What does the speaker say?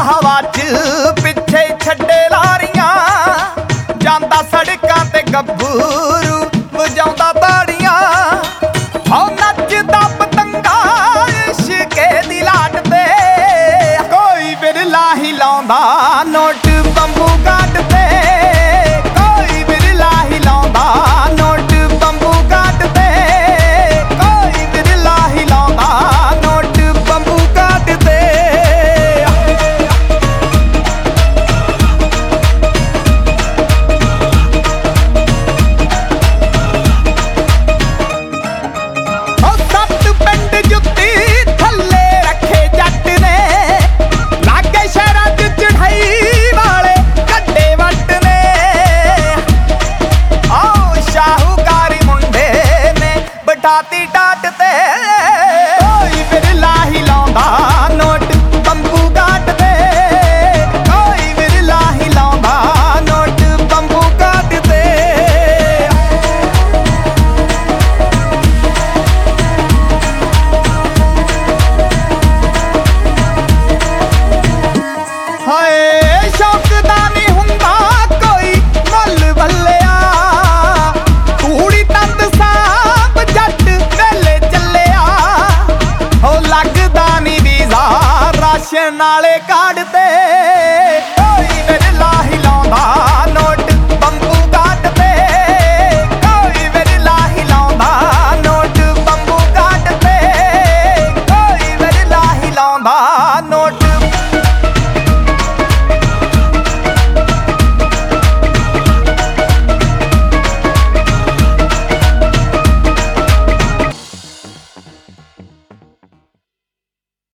हवा च पिछे छड्डे लारियां, जांदा सड़कां ते गब्बरू वजाउंदा ताड़ियां। ओ नचदा पतंगा इश्के दी लाट ते, कोई बिरला हिलाउंदा नोट बंबू काट ते, कोई बिरला हिलाउंदा नोट बंबू काट ते, कोई बिरला हिलाउंदा नोट बंबू काट ते। ती